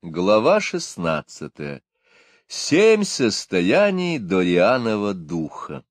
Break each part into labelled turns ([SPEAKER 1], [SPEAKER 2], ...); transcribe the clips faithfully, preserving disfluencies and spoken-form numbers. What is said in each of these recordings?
[SPEAKER 1] Глава шестнадцатая. Семь состояний Дорианова духа.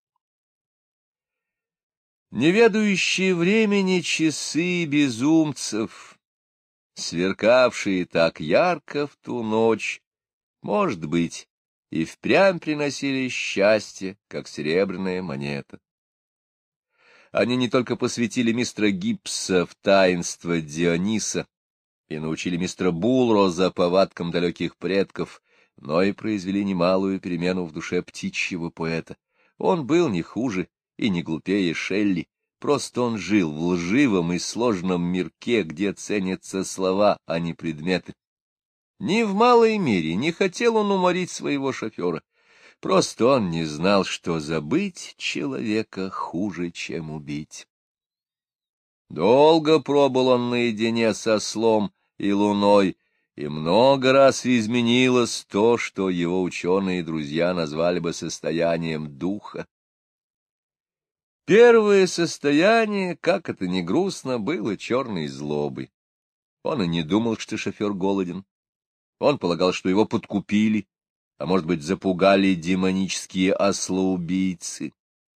[SPEAKER 1] Неведающие времени часы безумцев, сверкавшие так ярко в ту ночь, может быть, и впрямь приносили счастье, как серебряная монета. Они не только посвятили мистера Гибса в таинство Диониса и научили мистера Булроза повадкам далеких предков, но и произвели немалую перемену в душе птичьего поэта. Он был не хуже и не глупее Шелли, просто он жил в лживом и сложном мирке, где ценятся слова, а не предметы. Ни в малой мере не хотел он уморить своего шофера, просто он не знал, что забыть человека хуже, чем убить. Долго пробыл он наедине со ослом и луной, и много раз изменилось то, что его ученые друзья назвали бы состоянием духа. Первое состояние, как это ни грустно, было черной злобой. Он и не думал, что шофер голоден. Он полагал, что его подкупили, а, может быть, запугали демонические ослоубийцы.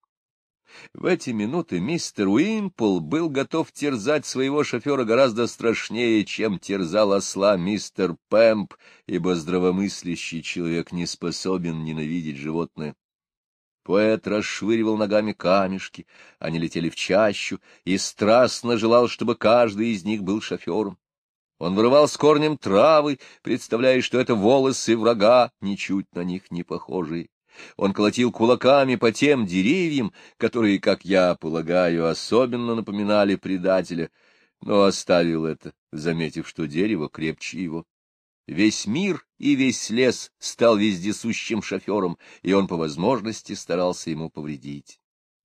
[SPEAKER 1] В эти минуты мистер Уимпл был готов терзать своего шофера гораздо страшнее, чем терзал осла мистер Пэмп, ибо здравомыслящий человек не способен ненавидеть животное. Поэт расшвыривал ногами камешки, они летели в чащу, и страстно желал, чтобы каждый из них был шофером. Он вырывал с корнем травы, представляя, что это волосы врага, ничуть на них не похожие. Он колотил кулаками по тем деревьям, которые, как я полагаю, особенно напоминали предателя, но оставил это, заметив, что дерево крепче его. Весь мир и весь лес стал вездесущим шофером, и он по возможности старался ему повредить.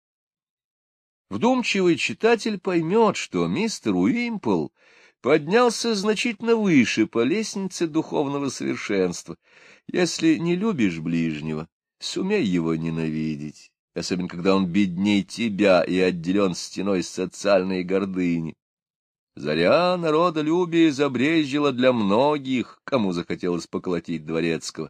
[SPEAKER 1] Вдумчивый читатель поймет, что мистер Уимпл поднялся значительно выше по лестнице духовного совершенства. Если не любишь ближнего, сумей его ненавидеть, особенно когда он бедней тебя и отделен стеной социальной гордыни. Заря народолюбия забрезжила для многих, кому захотелось поколотить Дворецкого.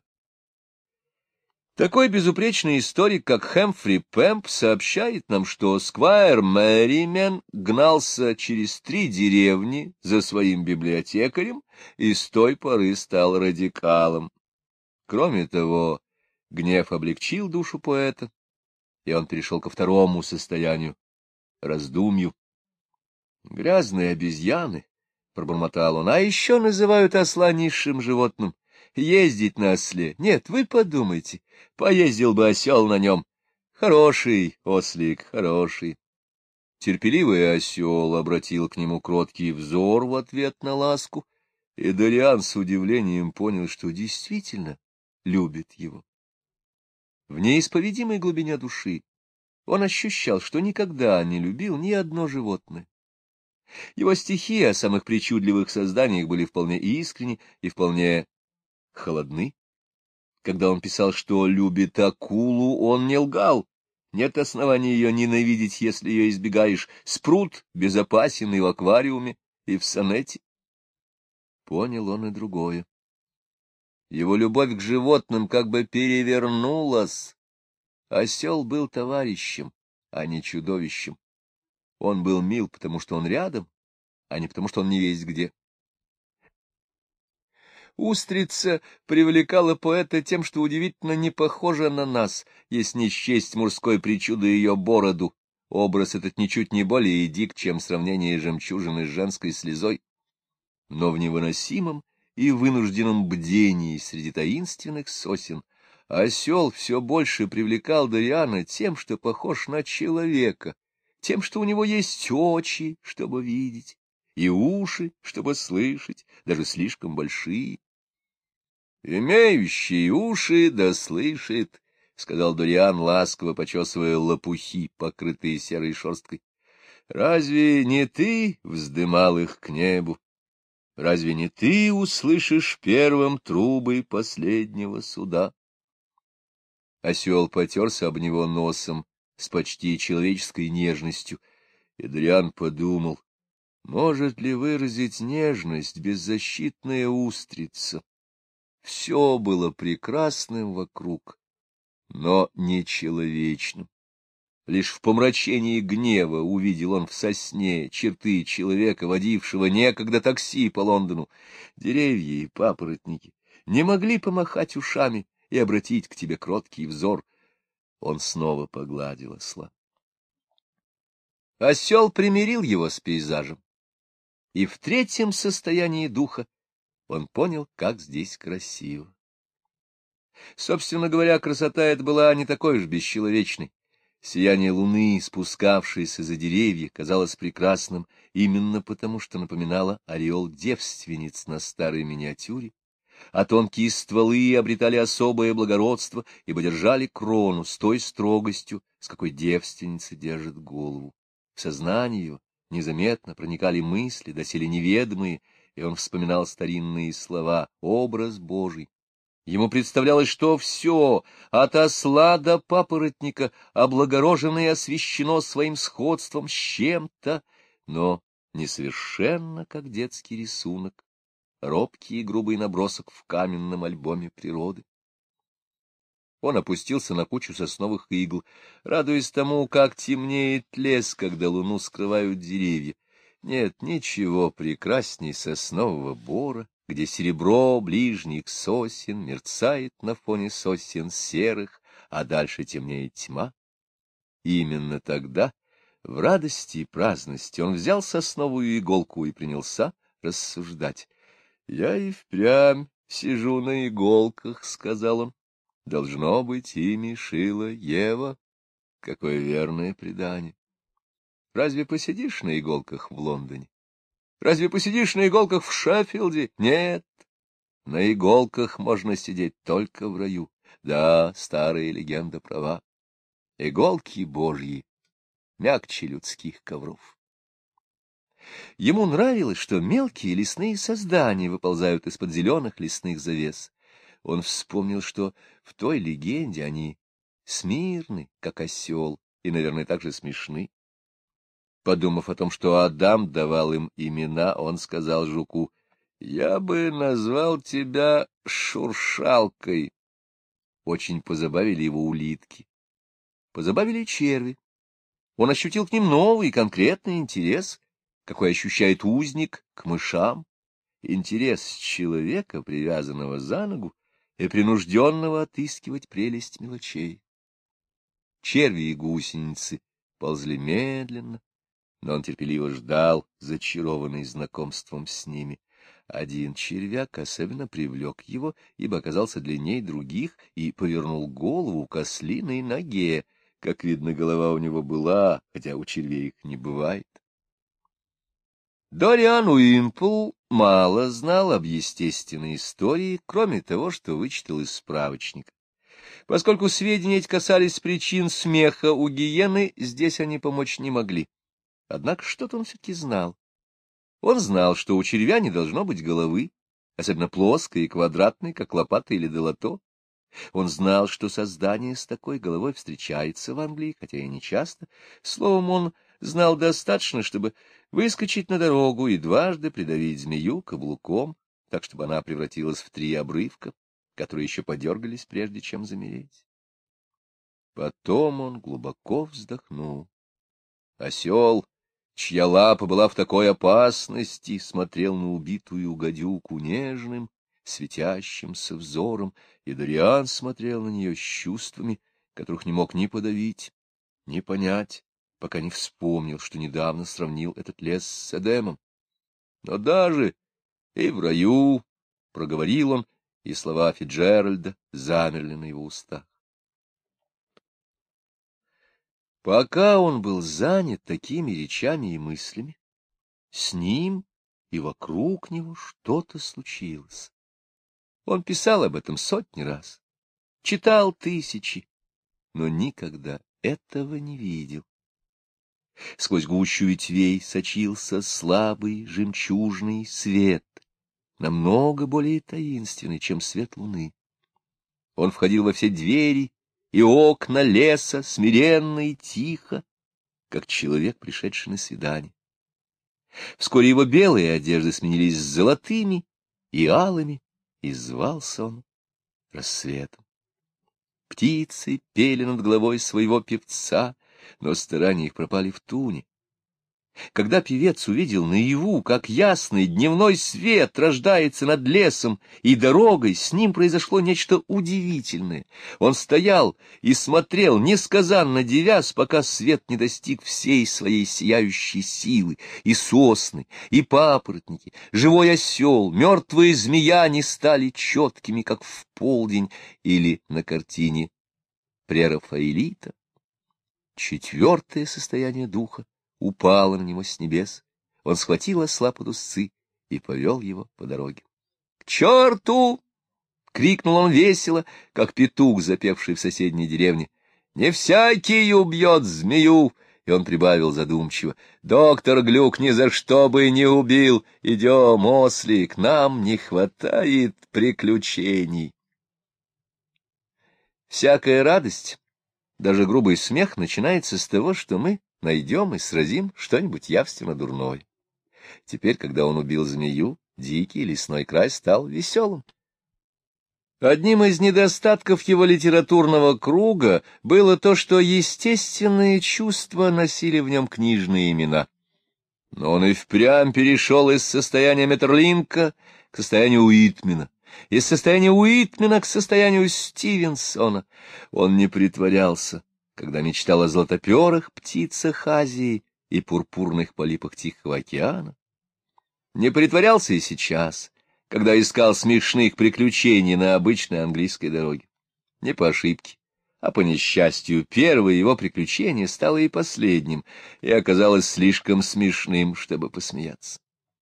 [SPEAKER 1] Такой безупречный историк, как Хэмфри Пэмп, сообщает нам, что сквайр Мэримен гнался через три деревни за своим библиотекарем и с той поры стал радикалом. Кроме того, гнев облегчил душу поэта, и он перешел ко второму состоянию — раздумью. «Грязные обезьяны», — пробормотал он, — «а еще называют осла низшим животным. Ездить на осле? Нет, вы подумайте, поездил бы осел на нем. Хороший ослик, хороший». Терпеливый осел обратил к нему кроткий взор в ответ на ласку, и Дориан с удивлением понял, что действительно любит его. В неисповедимой глубине души он ощущал, что никогда не любил ни одно животное. Его стихи о самых причудливых созданиях были вполне искренни и вполне холодны. Когда он писал, что любит акулу, он не лгал. Нет основания ее ненавидеть, если ее избегаешь. Спрут безопасен и в аквариуме, и в сонете. Понял он и другое. Его любовь к животным как бы перевернулась. Осел был товарищем, а не чудовищем. Он был мил, потому что он рядом, а не потому что он не весть где. Устрица привлекала поэта тем, что удивительно не похожа на нас, если не счесть мужской причуды ее бороду. Образ этот ничуть не более дик, чем сравнение жемчужины с женской слезой. Но в невыносимом и вынужденном бдении среди таинственных сосен осел все больше привлекал Дориана тем, что похож на человека, тем, что у него есть очи, чтобы видеть, и уши, чтобы слышать, даже слишком большие. «Имеющий уши да слышит», — сказал Дориан, ласково почесывая лопухи, покрытые серой шерсткой. «Разве не ты вздымал их к небу? Разве не ты услышишь первым трубы последнего суда?» Осел потерся об него носом с почти человеческой нежностью, и Дориан подумал, Может ли выразить нежность беззащитная устрица? Все было прекрасным вокруг, но не человечным. Лишь в помрачении гнева увидел он в сосне черты человека, водившего некогда такси по Лондону. Деревья и папоротники не могли помахать ушами и обратить к тебе кроткий взор. Он снова погладил осла. Осел примирил его с пейзажем, и в третьем состоянии духа он понял, как здесь красиво. Собственно говоря, красота эта была не такой уж бесчеловечной. Сияние луны, спускавшееся за деревья, казалось прекрасным именно потому, что напоминало ореол девственниц на старой миниатюре, а тонкие стволы обретали особое благородство, ибо держали крону с той строгостью, с какой девственница держит голову. В сознание его незаметно проникали мысли, доселе неведомые, и он вспоминал старинные слова «образ Божий». Ему представлялось, что все, от осла до папоротника, облагорожено и освящено своим сходством с чем-то, но несовершенно, как детский рисунок, робкий и грубый набросок в каменном альбоме природы. Он опустился на кучу сосновых игл, радуясь тому, как темнеет лес, когда луну скрывают деревья. Нет ничего прекрасней соснового бора, где серебро ближних сосен мерцает на фоне сосен серых, а дальше темнеет тьма. Именно тогда, в радости и праздности, он взял сосновую иголку и принялся рассуждать. — Я и впрямь сижу на иголках, — сказал он. — Должно быть, ими шила Ева. Какое верное предание. Разве посидишь на иголках в Лондоне? Разве посидишь на иголках в Шеффилде? Нет, на иголках можно сидеть только в раю. Да, старая легенда права. Иголки божьи мягче людских ковров. Ему нравилось, что мелкие лесные создания выползают из-под зеленых лесных завес. Он вспомнил, что в той легенде они смирны, как осел, и, наверное, также смешны. Подумав о том, что Адам давал им имена, он сказал жуку: — Я бы назвал тебя Шуршалкой. Очень позабавили его улитки. Позабавили черви. Он ощутил к ним новый конкретный интерес, какой ощущает узник к мышам. Интерес человека, привязанного за ногу и принужденного отыскивать прелесть мелочей. Черви и гусеницы ползли медленно, но он терпеливо ждал, зачарованный знакомством с ними. Один червяк особенно привлек его, ибо оказался длиннее других, и повернул голову к ослиной ноге. Как видно, голова у него была, хотя у червей их не бывает. Дориан Уимпл мало знал об естественной истории, кроме того, что вычитал из справочника. Поскольку сведения эти касались причин смеха у гиены, здесь они помочь не могли. Однако что-то он все-таки знал. Он знал, что у червя не должно быть головы, особенно плоской и квадратной, как лопата или долото. Он знал, что создание с такой головой встречается в Англии, хотя и не часто. Словом, он знал достаточно, чтобы выскочить на дорогу и дважды придавить змею каблуком, так, чтобы она превратилась в три обрывка, которые еще подергались, прежде чем замереть. Потом он глубоко вздохнул. Осел, чья лапа была в такой опасности, смотрел на убитую гадюку нежным, светящимся взором, и Дориан смотрел на нее с чувствами, которых не мог ни подавить, ни понять, пока не вспомнил, что недавно сравнил этот лес с Эдемом. Но даже и в раю, — проговорил он, и слова Фицджеральда замерли на его устах. Пока он был занят такими речами и мыслями, с ним и вокруг него что-то случилось. Он писал об этом сотни раз, читал тысячи, но никогда этого не видел. Сквозь гущу ветвей сочился слабый жемчужный свет, намного более таинственный, чем свет луны. Он входил во все двери и окна леса смиренно и тихо, как человек, пришедший на свидание. Вскоре его белые одежды сменились золотыми и алыми, и звался он рассветом. Птицы пели над головой своего певца, но старания их пропали в туне. Когда певец увидел наяву, как ясный дневной свет рождается над лесом и дорогой, с ним произошло нечто удивительное. Он стоял и смотрел, несказанно дивясь, пока свет не достиг всей своей сияющей силы, и сосны, и папоротники, живой осел, мертвая змея не стали четкими, как в полдень или на картине прерафаэлита. Четвертое состояние духа упало на него с небес. Он схватил осла под узцы и повел его по дороге. — К черту! — крикнул он весело, как петух, запевший в соседней деревне. — Не всякий убьет змею! И он прибавил задумчиво. — Доктор Глюк ни за что бы не убил. Идем, ослик, нам не хватает приключений. Всякая радость, даже грубый смех, начинается с того, что мы найдем и сразим что-нибудь явственно дурное. Теперь, когда он убил змею, дикий лесной край стал веселым. Одним из недостатков его литературного круга было то, что естественные чувства носили в нем книжные имена. Но он и впрямь перешел из состояния Метерлинка к состоянию Уитмена, из состояния Уитмена к состоянию Стивенсона. Он не притворялся, когда мечтал о золотоперых птицах Азии и пурпурных полипах Тихого океана. Не притворялся и сейчас, когда искал смешных приключений на обычной английской дороге. Не по ошибке, а по несчастью, первое его приключение стало и последним, и оказалось слишком смешным, чтобы посмеяться.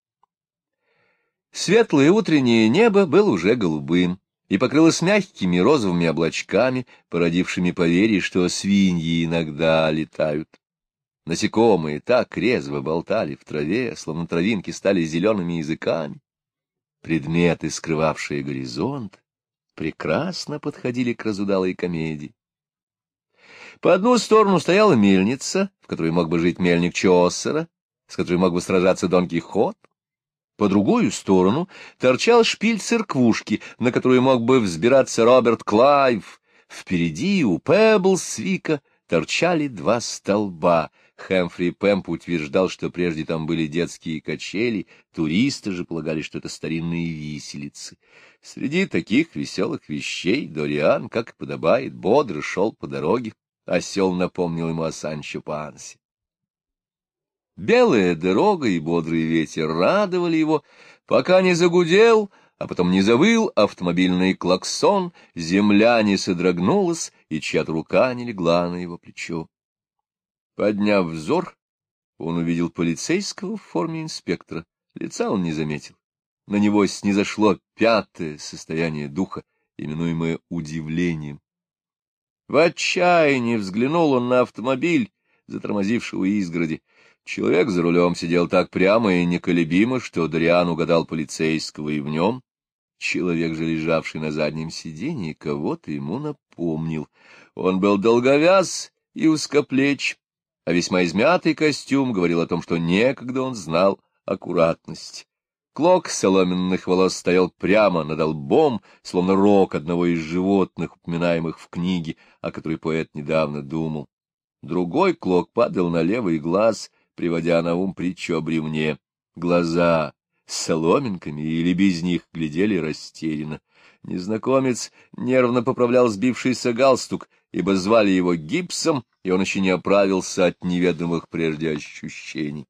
[SPEAKER 1] Светлое утреннее небо было уже голубым и покрылось мягкими розовыми облачками, породившими поверье, что свиньи иногда летают. Насекомые так резво болтали в траве, словно травинки стали зелеными языками. Предметы, скрывавшие горизонт, прекрасно подходили к разудалой комедии. По одну сторону стояла мельница, в которой мог бы жить мельник Чоссера, с которой мог бы сражаться Дон Кихот. По другую сторону торчал шпиль церквушки, на которую мог бы взбираться Роберт Клайв. Впереди у Пеблсвика торчали два столба. Хэмфри Пэмп утверждал, что прежде там были детские качели, туристы же полагали, что это старинные виселицы. Среди таких веселых вещей Дориан, как и подобает, бодро шел по дороге. Осел напомнил ему о Санчо Пансе. Белая дорога и бодрый ветер радовали его, пока не загудел, а потом не завыл автомобильный клаксон, земля не содрогнулась, и чья-то рука не легла на его плечо. Подняв взор, он увидел полицейского в форме инспектора. Лица он не заметил. На него снизошло пятое состояние духа, именуемое удивлением. В отчаянии взглянул он на автомобиль, затормозивший у изгороди. Человек за рулем сидел так прямо и неколебимо, что Дориан угадал полицейского и в нем. Человек же, лежавший на заднем сиденье, кого-то ему напомнил. Он был долговяз и узкоплеч, а весьма измятый костюм говорил о том, что некогда он знал аккуратность. Клок соломенных волос стоял прямо над лбом, словно рог одного из животных, упоминаемых в книге, о которой поэт недавно думал. Другой клок падал на левый глаз, приводя на ум притчу о бревне. Глаза с соломинками или без них глядели растерянно. Незнакомец нервно поправлял сбившийся галстук, ибо звали его Гибсом, и он еще не оправился от неведомых прежде ощущений.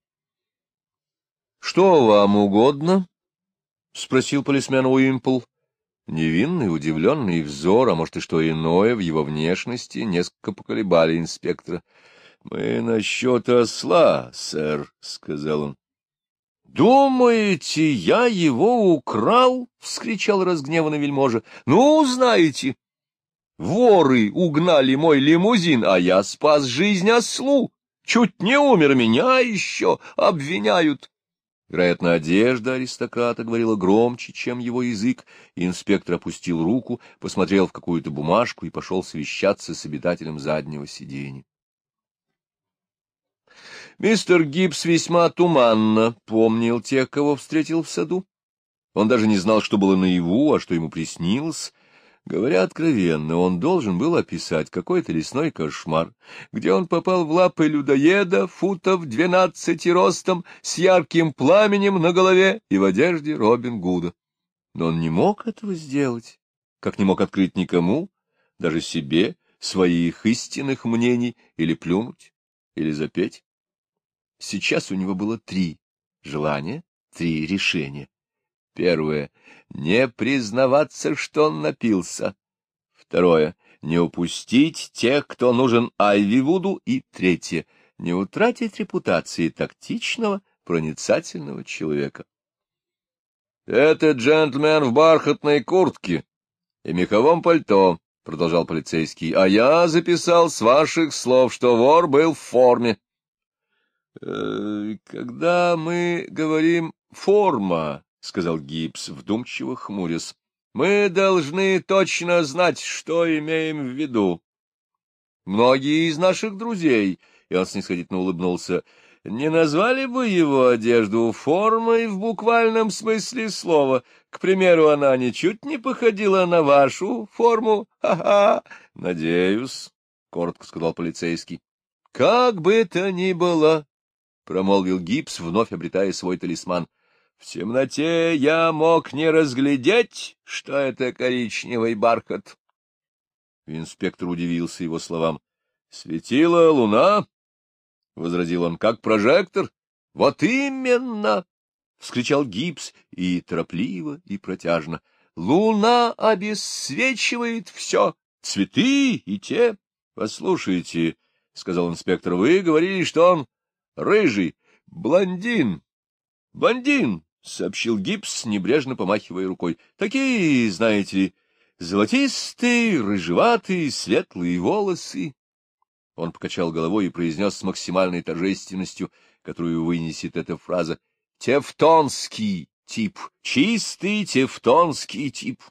[SPEAKER 1] — Что вам угодно? — спросил полисмен Уимпл. Невинный, удивленный взор, а может и что иное в его внешности, несколько поколебали инспектора. — Мы насчет осла, сэр, — сказал он. — Думаете, я его украл? — вскричал разгневанный вельможа. — Ну, знаете, воры угнали мой лимузин, а я спас жизнь ослу. Чуть не умер, меня еще обвиняют. Вероятно, одежда аристократа говорила громче, чем его язык. Инспектор опустил руку, посмотрел в какую-то бумажку и пошел совещаться с обитателем заднего сиденья. Мистер Гибс весьма туманно помнил тех, кого встретил в саду. Он даже не знал, что было наяву, а что ему приснилось. Говоря откровенно, он должен был описать какой-то лесной кошмар, где он попал в лапы людоеда, футов двенадцати ростом, с ярким пламенем на голове и в одежде Робин Гуда. Но он не мог этого сделать, как не мог открыть никому, даже себе, своих истинных мнений или плюнуть, или запеть. Сейчас у него было три желания, три решения. Первое — не признаваться, что он напился. Второе — не упустить тех, кто нужен Айвивуду. И третье — не утратить репутации тактичного, проницательного человека. — Этот джентльмен в бархатной куртке и меховом пальто, — продолжал полицейский, — а я записал с ваших слов, что вор был в форме. — Когда мы говорим «форма», — сказал Гибс, вдумчиво хмурясь, — мы должны точно знать, что имеем в виду. Многие из наших друзей, и он снисходительно улыбнулся, не назвали бы его одежду формой в буквальном смысле слова. К примеру, она ничуть не походила на вашу форму. Ха-ха! Надеюсь, — коротко сказал полицейский. — Как бы то ни было, — промолвил Гибс, вновь обретая свой талисман, — в темноте я мог не разглядеть, что это коричневый бархат. Инспектор удивился его словам. — Светила луна, — возразил он, — как прожектор. — Вот именно! — вскричал Гибс, и торопливо, и протяжно. — Луна обесцвечивает все, цветы и те. — Послушайте, — сказал инспектор, — вы говорили, что он рыжий, блондин. — Блондин, — сообщил Гибс, небрежно помахивая рукой. — Такие, знаете ли, золотистые, рыжеватые, светлые волосы. Он покачал головой и произнес с максимальной торжественностью, которую вынесет эта фраза: — Тевтонский тип, чистый тевтонский тип.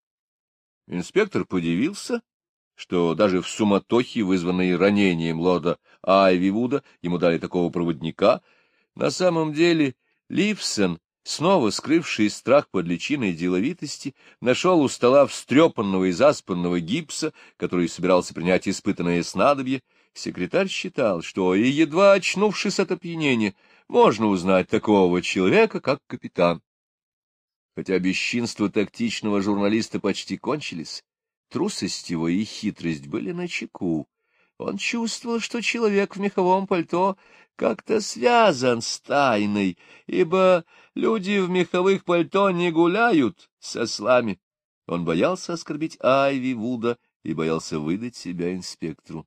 [SPEAKER 1] Инспектор подивился, что даже в суматохе, вызванной ранением лорда Айвивуда, ему дали такого проводника. На самом деле Ливсон, снова скрывший страх под личиной деловитости, нашел у стола встрепанного и заспанного Гибса, который собирался принять испытанное снадобье. Секретарь считал, что и едва очнувшись от опьянения, можно узнать такого человека, как капитан. Хотя бесчинства тактичного журналиста почти кончились, трусость его и хитрость были начеку. Он чувствовал, что человек в меховом пальто как-то связан с тайной, ибо люди в меховых пальто не гуляют с ослами. Он боялся оскорбить Айвивуда и боялся выдать себя инспектору.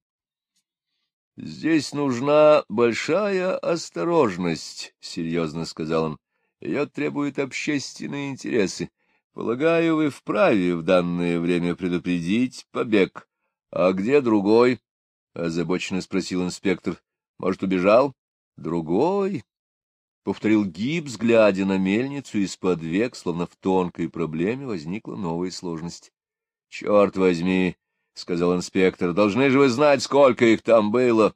[SPEAKER 1] — Здесь нужна большая осторожность, — серьезно сказал он. — Ее требуют общественные интересы. Полагаю, вы вправе в данное время предупредить побег. А где другой? — озабоченно спросил инспектор. — Может, убежал? — Другой? — повторил Гибс, глядя на мельницу из-под век, словно в тонкой проблеме возникла новая сложность. — Черт возьми! — сказал инспектор. — Должны же вы знать, сколько их там было.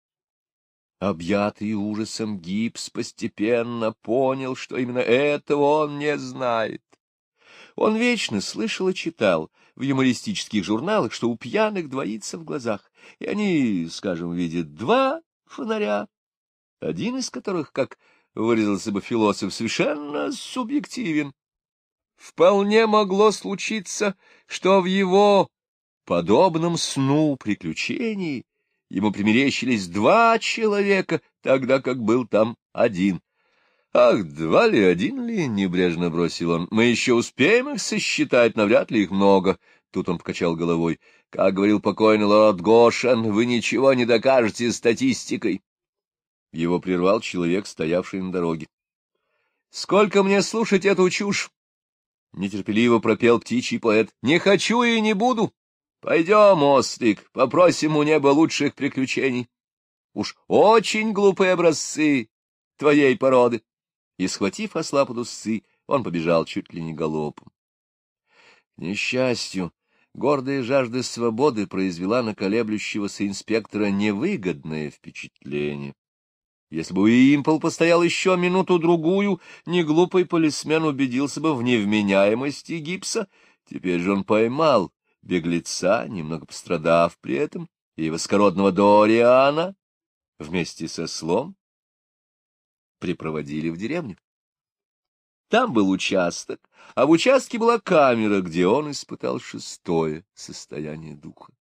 [SPEAKER 1] Объятый ужасом, Гибс постепенно понял, что именно этого он не знает. Он вечно слышал и читал в юмористических журналах, что у пьяных двоится в глазах, и они, скажем, видят два фонаря, один из которых, как выразился бы философ, совершенно субъективен. Вполне могло случиться, что в его подобном сну приключений ему примерещились два человека, тогда как был там один. — Ах, два ли, один ли? — небрежно бросил он. — Мы еще успеем их сосчитать, навряд ли их много. Тут он покачал головой. — Как говорил покойный лорд Гошен, вы ничего не докажете статистикой. Его прервал человек, стоявший на дороге. — Сколько мне слушать эту чушь? — нетерпеливо пропел птичий поэт. — Не хочу и не буду. Пойдем, ослик, попросим у неба лучших приключений. Уж очень глупые образцы твоей породы. И, схватив осла под усы, он побежал чуть ли не галопом. К несчастью, гордая жажда свободы произвела на колеблющегося инспектора невыгодное впечатление. Если бы Уимпл постоял еще минуту-другую, неглупый полисмен убедился бы в невменяемости Гибса. Теперь же он поймал беглеца, немного пострадав при этом, и воскородного Дориана вместе со слом припроводили в деревню. Там был участок, а в участке была камера, где он испытал шестое состояние духа.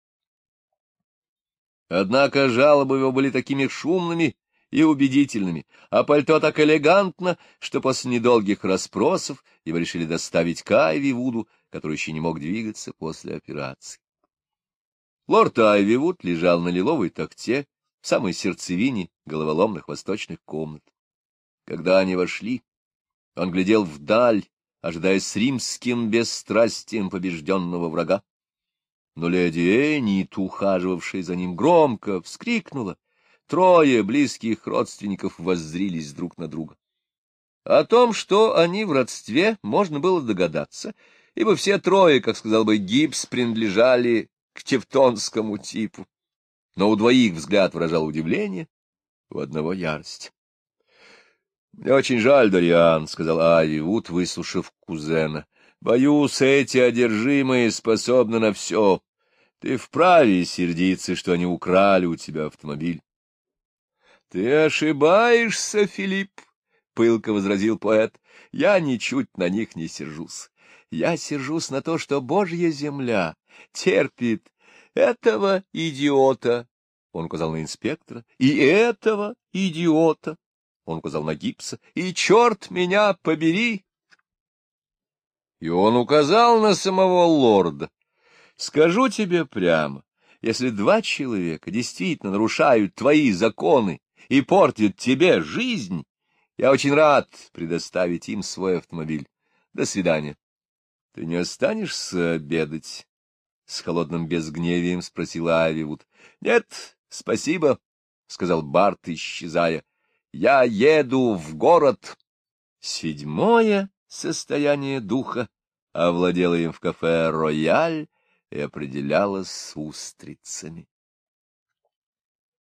[SPEAKER 1] Однако жалобы его были такими шумными и убедительными, а пальто так элегантно, что после недолгих расспросов его решили доставить к Айвивуду, который еще не мог двигаться после операции. Лорд Айвивуд лежал на лиловой тахте в самой сердцевине головоломных восточных комнат. Когда они вошли, он глядел вдаль, ожидая с римским бесстрастием побежденного врага. Но леди Энит, ухаживавшая за ним, громко вскрикнула. Трое близких родственников воззрились друг на друга. О том, что они в родстве, можно было догадаться, ибо все трое, как сказал бы Гибс, принадлежали к тевтонскому типу. Но у двоих взгляд выражал удивление, у одного ярость. — Мне очень жаль, Дориан, — сказал Айвивуд, выслушав кузена. — Боюсь, эти одержимые способны на все. Ты вправе сердиться, что они украли у тебя автомобиль. — Ты ошибаешься, Филипп, — пылко возразил поэт. — Я ничуть на них не сержусь. Я сержусь на то, что Божья земля терпит этого идиота, — он указал на инспектора, — и этого идиота, — он указал на Гибса, — и черт меня побери. И он указал на самого лорда. Скажу тебе прямо, если два человека действительно нарушают твои законы и портят тебе жизнь, я очень рад предоставить им свой автомобиль. До свидания. — Ты не останешься обедать? — с холодным безгневием спросил Айвивуд. — Нет, спасибо, — сказал Барт, исчезая. — Я еду в город. Седьмое состояние духа овладело им в кафе «Рояль» и определялось с устрицами.